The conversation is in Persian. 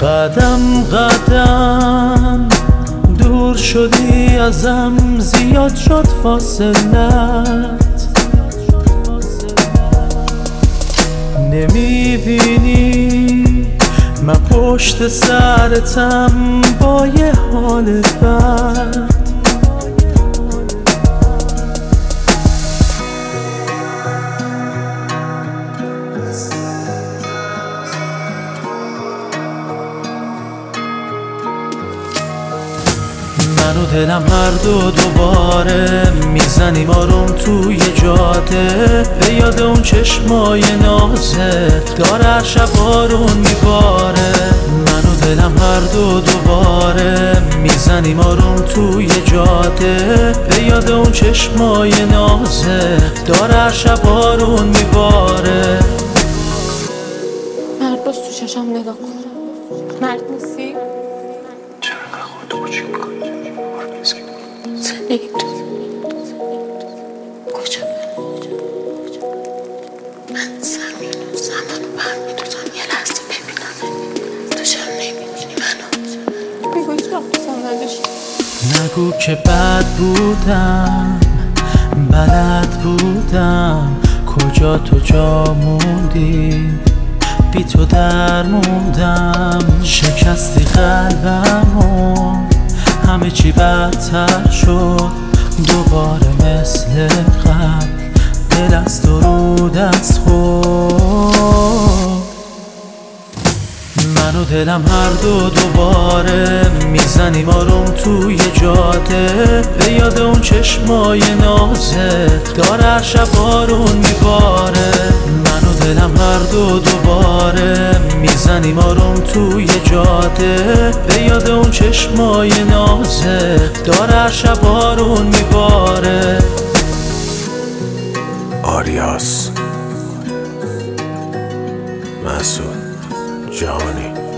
قدم قدم دور شدی ازم، زیاد شد فاصلت. نمیبینی من پشت سرتم با یه حال بد. من و دلم هر دو دوباره میزنیم آروم توی جاده، به یاد اون چشمای نازت داره هر شب بارون میباره. من و دلم هر دو دوباره میزنیم آروم توی جاده، به یاد اون چشمای نازت داره هر شب بارون میباره. مرد باز تو چشم نگاه کن. مرد نیستی؟ چرا انقدر خودتو کوچیک میکنی؟ زندگی تو کجا من زمین و زمان رو برمیدوزم یه لحظه ببینم. تو چرا نمیبینی منو؟ بگو هیچ وقت دوستم نداشتی. نگو که بد بودم، بلد بودم، کجا تو جا موندی، بی تو درموندم. شکستی قلبمو، همه چی بدتر شد دوباره مثل قبل، دل از تو رود از خود. من و دلم هر دو دوباره میزنیم آروم توی جاده، به یاد اون چشمای نازت داره هر شب بارون میباره. من و دلم هر دو دوباره میزنیم آروم توی جاده، به یاد اون چشمای نازت داره هر شب بارون میباره. آریاس، مسعود جهانی.